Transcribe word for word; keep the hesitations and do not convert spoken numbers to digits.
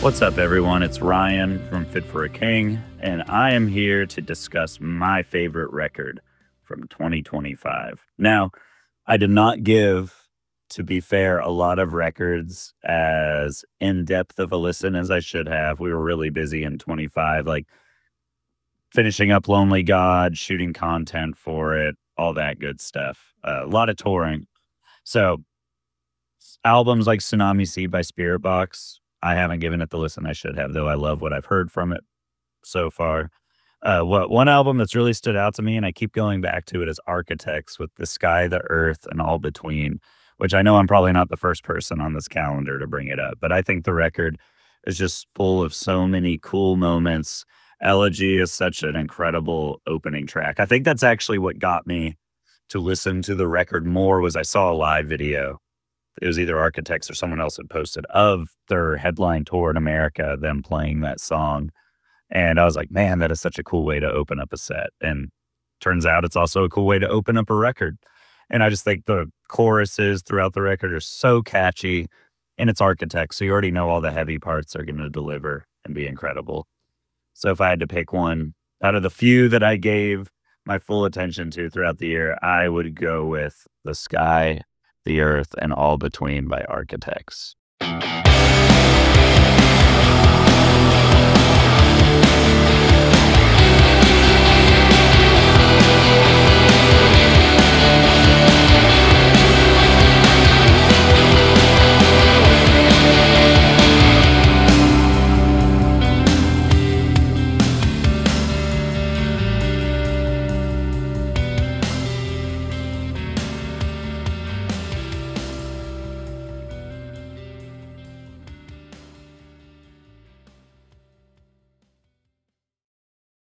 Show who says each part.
Speaker 1: What's up, everyone? It's Ryan from Fit for a King, and I am here to discuss my favorite record from twenty twenty-five. Now, I did not give, to be fair, a lot of records as in depth of a listen as I should have. We were really busy in twenty-five, like finishing up Lonely God, shooting content for it, all that good stuff. Uh, a lot of touring. So, albums like Tsunami Sea by Spirit Box, I haven't given it the listen I should have, though I love what I've heard from it so far. Uh, what one album that's really stood out to me, and I keep going back to it, is Architects with The Sky, the Earth, and All Between, which I know I'm probably not the first person on this calendar to bring it up, but I think the record is just full of so many cool moments. Elegy is such an incredible opening track. I think that's actually what got me to listen to the record more was I saw a live video. It was either Architects or someone else had posted of their headline tour in America, them playing that song. And I was like, man, that is such a cool way to open up a set. And turns out it's also a cool way to open up a record. And I just think the choruses throughout the record are so catchy, and it's Architects. So you already know all the heavy parts are going to deliver and be incredible. So if I had to pick one out of the few that I gave my full attention to throughout the year, I would go with The Sky, the Earth, and All Between by Architects.